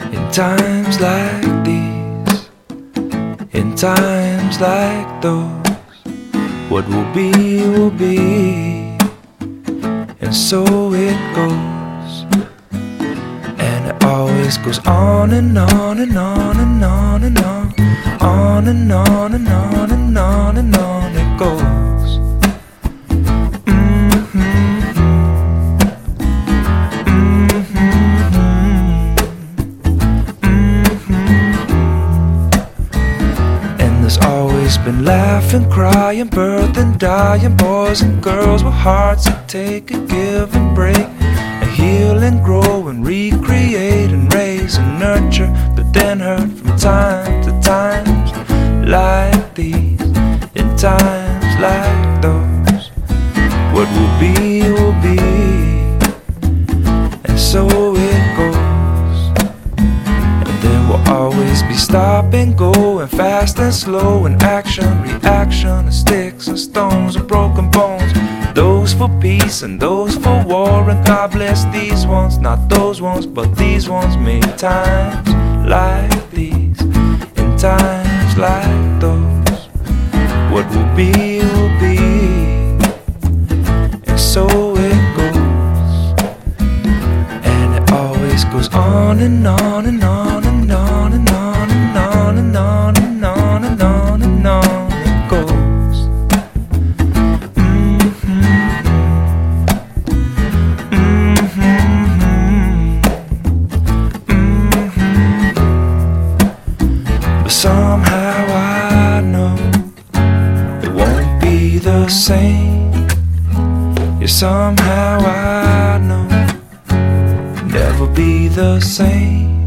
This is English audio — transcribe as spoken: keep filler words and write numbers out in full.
In times like these, in times like those, what will be, will be, and so it goes. And it always goes on and on and on and on and on, on and on and on and on and on it goes. Mm-hmm. Always been laughing, crying, birthing, dying, boys and girls with hearts that take and give and break, and heal and grow and recreate and raise and nurture, but then hurt from time to times like these, in times like those. What will be, will be, and so it goes. Will always be stop and go, and fast and slow, and action, reaction, and sticks and stones and broken bones. Those for peace and those for war, and God bless these ones, not those ones, but these ones. Many times like these, in times like those, what will be, will be, and so it goes. And it always goes on and on and on and on and on and on and on and on and on and on it goes. Mm-hmm. Mm-hmm. Mm-hmm. But somehow I know it won't be the same. Yeah, somehow I know never be the same.